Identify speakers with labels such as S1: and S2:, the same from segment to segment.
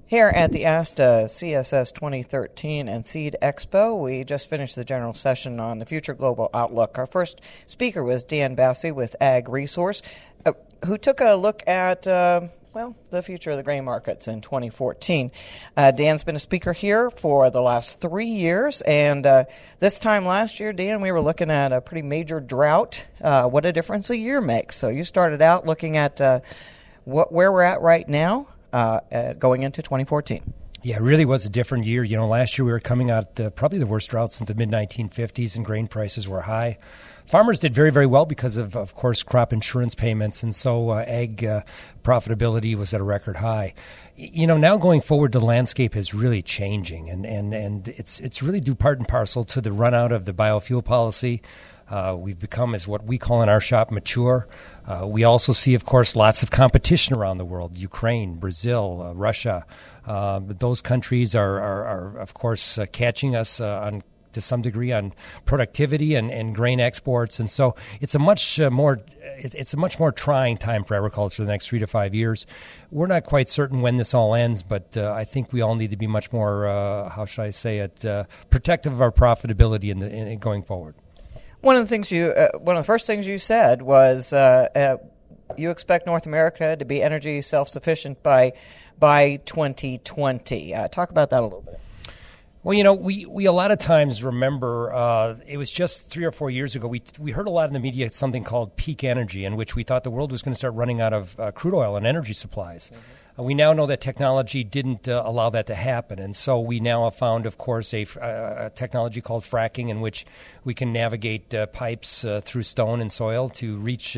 S1: Here at the ASTA CSS 2013 and Seed Expo, we just finished the general session on the future global outlook. Our first speaker was Dan Bassey with Ag Resource, who took a look at, the future of the grain markets in 2014. Dan's been a speaker here for the last 3 years, and this time last year, Dan, we were looking at a pretty major drought. What a difference a year makes. So you started out looking at where we're at right now. Going into 2014.
S2: Yeah, it really was a different year. You know, last year we were coming out probably the worst drought since the mid-1950s, and grain prices were high. Farmers did very, very well because of course, crop insurance payments, and so ag profitability was at a record high. You know, now going forward, the landscape is really changing, and it's really due part and parcel to the run out of the biofuel policy. We've become, as what we call in our shop, mature. We also see, of course, lots of competition around the world. Ukraine, Brazil, Russia. Those countries are of course, catching us to some degree on productivity and grain exports. And so it's a much more trying time for agriculture the next 3 to 5 years. We're not quite certain when this all ends, but I think we all need to be much more, protective of our profitability in going forward.
S1: One of the first things you said was you expect North America to be energy self-sufficient by 2020. Talk about that a little bit.
S2: Well, you know, we a lot of times remember it was just 3 or 4 years ago. We heard a lot in the media something called peak energy, in which we thought the world was going to start running out of crude oil and energy supplies. Mm-hmm. We now know that technology didn't allow that to happen, and so we now have found, of course, a technology called fracking, in which we can navigate pipes through stone and soil to reach,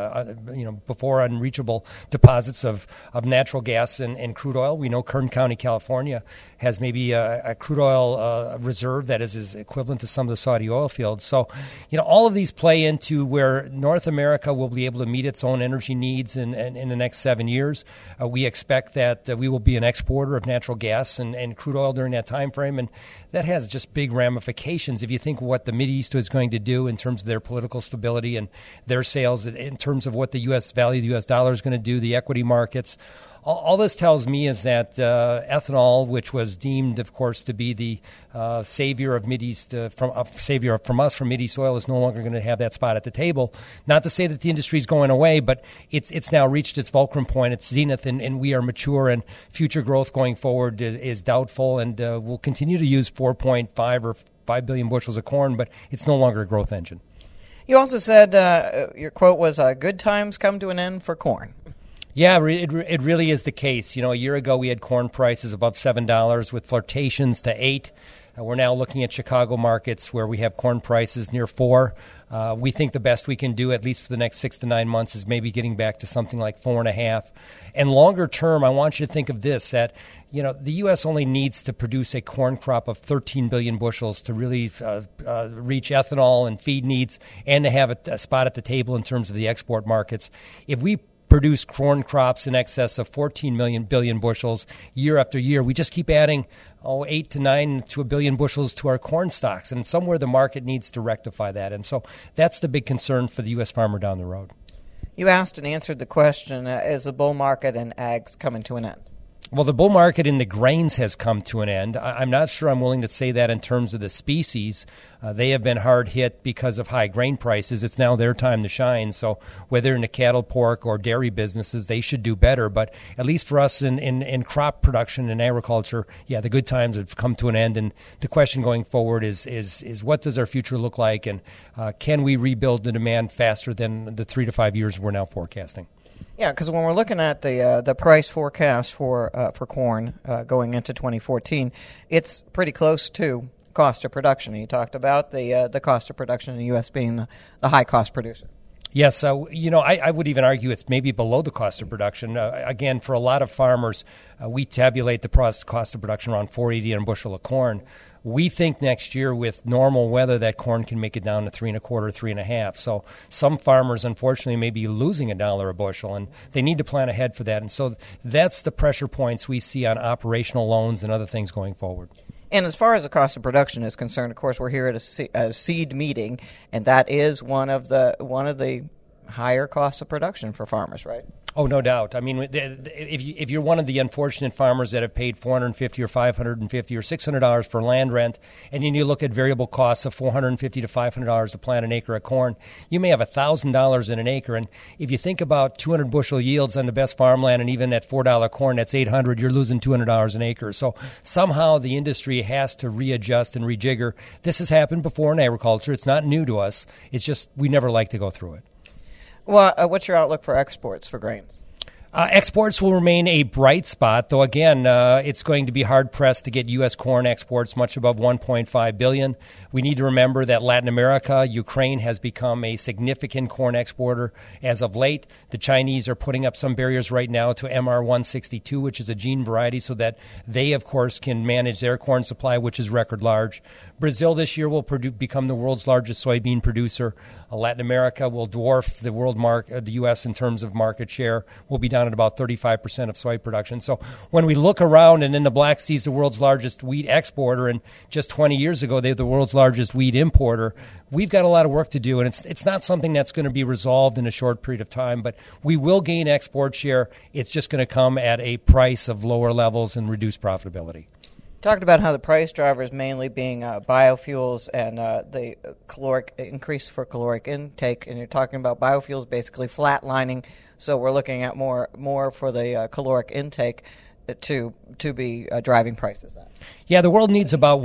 S2: before unreachable deposits of natural gas and crude oil. We know Kern County, California, has maybe a crude oil reserve that is equivalent to some of the Saudi oil fields. So, you know, all of these play into where North America will be able to meet its own energy needs in the next 7 years. We expect that we will be an exporter of natural gas and crude oil during that time frame, and that has just big ramifications. If you think what the Mideast is going to do in terms of their political stability and their sales, in terms of what the U.S. value of the U.S. dollar is going to do, the equity markets, all this tells me is that ethanol, which was deemed, of course, to be the savior of Mideast, savior from us from Mideast oil, is no longer going to have that spot at the table. Not to say that the industry is going away, but it's now reached its fulcrum point, its zenith, and we are mature, and future growth going forward is doubtful, and we'll continue to use 4.5 or 5 billion bushels of corn, but it's no longer a growth engine.
S1: You also said your quote was, good times come to an end for corn.
S2: Yeah, it really is the case. You know, a year ago we had corn prices above $7 with flirtations to $8. We're now looking at Chicago markets where we have corn prices near $4. We think the best we can do, at least for the next 6 to 9 months, is maybe getting back to something like 4.5. And longer term, I want you to think of this, that, you know, the U.S. only needs to produce a corn crop of 13 billion bushels to really reach ethanol and feed needs, and to have a spot at the table in terms of the export markets. If we produce corn crops in excess of 14 billion bushels year after year, we just keep adding 8 to 9 to 1 billion bushels to our corn stocks, and somewhere the market needs to rectify that. And so that's the big concern for the U.S. farmer down the road.
S1: You asked and answered the question, is the bull market in ags coming to an end?
S2: Well, the bull market in the grains has come to an end. I'm not sure I'm willing to say that in terms of the species. They have been hard hit because of high grain prices. It's now their time to shine. So whether in the cattle, pork, or dairy businesses, they should do better. But at least for us in crop production and agriculture, yeah, the good times have come to an end. And the question going forward is what does our future look like? And can we rebuild the demand faster than the 3 to 5 years we're now forecasting?
S1: Yeah, because when we're looking at the price forecast for corn going into 2014, it's pretty close to cost of production. You talked about the cost of production in the U.S. being the high cost producer.
S2: Yes, I would even argue it's maybe below the cost of production. Again, for a lot of farmers, we tabulate the cost of production around $4.80 on a bushel of corn. We think next year with normal weather that corn can make it down to $3.25, $3.50. So some farmers, unfortunately, may be losing $1 a bushel, and they need to plan ahead for that. And so that's the pressure points we see on operational loans and other things going forward.
S1: And as far as the cost of production is concerned, of course, we're here at a seed meeting, and that is one of the higher costs of production for farmers, right?
S2: Oh, no doubt. I mean, if you're one of the unfortunate farmers that have paid $450 or $550 or $600 for land rent, and then you look at variable costs of $450 to $500 to plant an acre of corn, you may have $1,000 in an acre. And if you think about 200 bushel yields on the best farmland, and even at $4 corn, that's $800. You're losing $200 an acre. So somehow the industry has to readjust and rejigger. This has happened before in agriculture. It's not new to us. It's just we never like to go through it.
S1: Well, what's your outlook for exports for grains?
S2: Exports will remain a bright spot, though, again, it's going to be hard-pressed to get U.S. corn exports much above $1.5 billion. We need to remember that Latin America, Ukraine, has become a significant corn exporter as of late. The Chinese are putting up some barriers right now to MR162, which is a gene variety, so that they, of course, can manage their corn supply, which is record large. Brazil this year will become the world's largest soybean producer. Latin America will dwarf the U.S. in terms of market share. We'll be down at about 35% of soy production. So when we look around, and then the Black Sea is the world's largest wheat exporter, and just 20 years ago they were the world's largest wheat importer, we've got a lot of work to do, and it's not something that's going to be resolved in a short period of time, but we will gain export share. It's just going to come at a price of lower levels and reduced profitability.
S1: Talked about how the price drivers mainly being biofuels and the caloric increase for caloric intake, and you're talking about biofuels basically flatlining. So we're looking at more for the caloric intake to be driving prices up.
S2: Yeah, the world needs about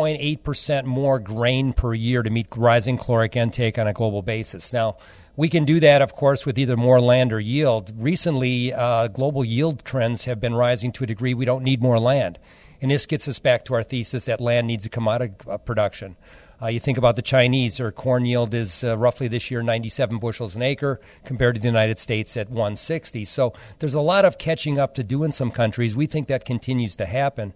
S2: 1.8% more grain per year to meet rising caloric intake on a global basis. Now, we can do that, of course, with either more land or yield. Recently, global yield trends have been rising to a degree we don't need more land. And this gets us back to our thesis that land needs to come out of production. You think about the Chinese, their corn yield is roughly this year 97 bushels an acre compared to the United States at 160. So there's a lot of catching up to do in some countries. We think that continues to happen.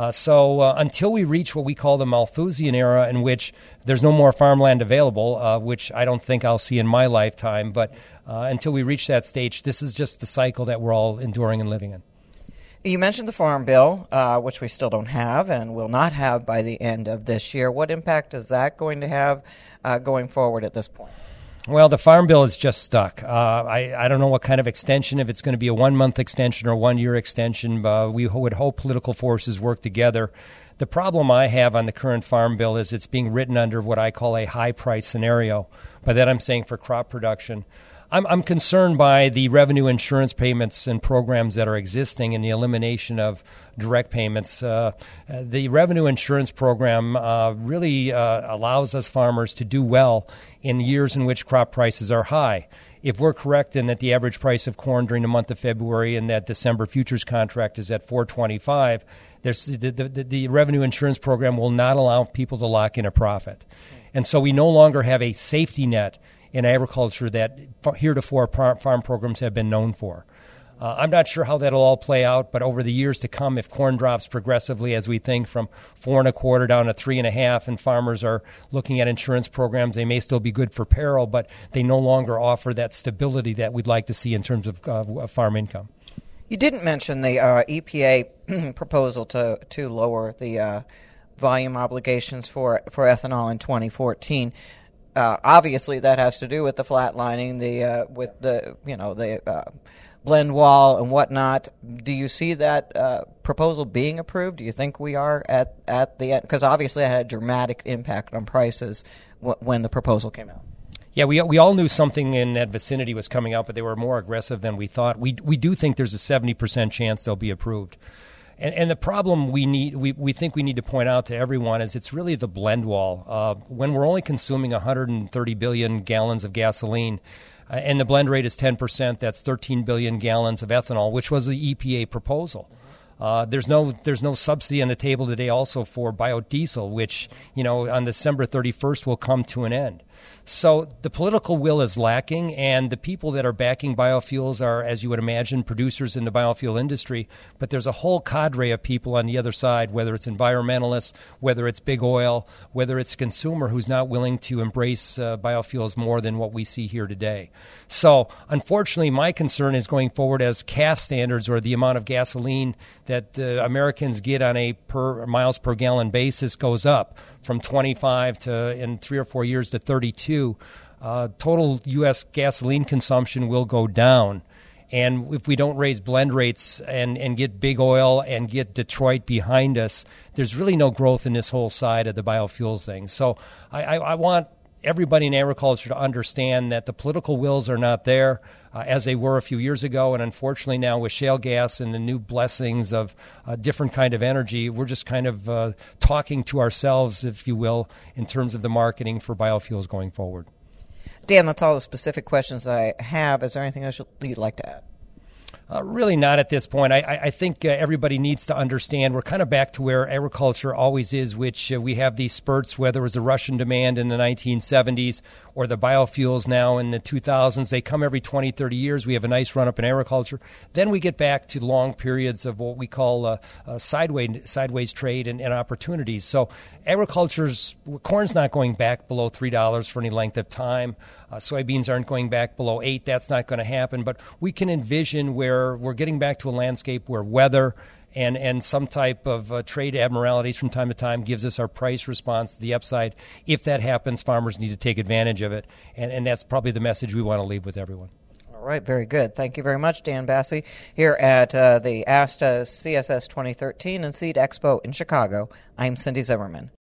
S2: So until we reach what we call the Malthusian era, in which there's no more farmland available, which I don't think I'll see in my lifetime, but until we reach that stage, this is just the cycle that we're all enduring and living in.
S1: You mentioned the Farm Bill, which we still don't have and will not have by the end of this year. What impact is that going to have going forward at this point?
S2: Well, the Farm Bill is just stuck. I don't know what kind of extension, if it's going to be a 1-month extension or 1-year extension. We would hope political forces work together. The problem I have on the current Farm Bill is it's being written under what I call a high-price scenario. By that I'm saying for crop production. I'm concerned by the revenue insurance payments and programs that are existing and the elimination of direct payments. The revenue insurance program really allows us farmers to do well in years in which crop prices are high. If we're correct in that the average price of corn during the month of February and that December futures contract is at $4.25, the revenue insurance program will not allow people to lock in a profit. And so we no longer have a safety net in agriculture that heretofore farm programs have been known for. I'm not sure how that'll all play out, but over the years to come, if corn drops progressively, as we think, from 4.25 down to 3.5, and farmers are looking at insurance programs, they may still be good for peril, but they no longer offer that stability that we'd like to see in terms of farm income.
S1: You didn't mention the EPA proposal to lower the volume obligations for ethanol in 2014. Obviously, that has to do with the flatlining, the blend wall and whatnot. Do you see that proposal being approved? Do you think we are at the end? Because obviously, it had a dramatic impact on prices when the proposal came out.
S2: Yeah, we all knew something in that vicinity was coming out, but they were more aggressive than we thought. We do think there's a 70% chance they'll be approved. And the problem we think we need to point out to everyone is it's really the blend wall. When we're only consuming 130 billion gallons of gasoline, and the blend rate is 10%, that's 13 billion gallons of ethanol, which was the EPA proposal. There's no subsidy on the table today also for biodiesel, which on December 31st will come to an end. So the political will is lacking, and the people that are backing biofuels are, as you would imagine, producers in the biofuel industry. But there's a whole cadre of people on the other side, whether it's environmentalists, whether it's big oil, whether it's a consumer who's not willing to embrace biofuels more than what we see here today. So unfortunately, my concern is going forward as CAFE standards, or the amount of gasoline that Americans get on a per miles per gallon basis, goes up from 25 to, in 3 or 4 years, to 32. Total U.S. gasoline consumption will go down. And if we don't raise blend rates and get big oil and get Detroit behind us, there's really no growth in this whole side of the biofuel thing. So I want everybody in agriculture to understand that the political wills are not there as they were a few years ago. And unfortunately now with shale gas and the new blessings of a different kind of energy, we're just kind of talking to ourselves, if you will, in terms of the marketing for biofuels going forward.
S1: Dan, that's all the specific questions I have. Is there anything else you'd like to add?
S2: Really not at this point. I think everybody needs to understand we're kind of back to where agriculture always is, which we have these spurts, whether it was the Russian demand in the 1970s or the biofuels now in the 2000s. They come every 20, 30 years. We have a nice run-up in agriculture. Then we get back to long periods of what we call sideways trade and opportunities. So corn's not going back below $3 for any length of time. Soybeans aren't going back below $8. That's not going to happen. But we can envision where we're getting back to a landscape where weather and some type of trade abnormalities from time to time gives us our price response to the upside. If that happens, farmers need to take advantage of it. And that's probably the message we want to leave with everyone.
S1: All right, very good. Thank you very much, Dan Basse, here at the ASTA CSS 2013 and Seed Expo in Chicago. I'm Cindy Zimmerman.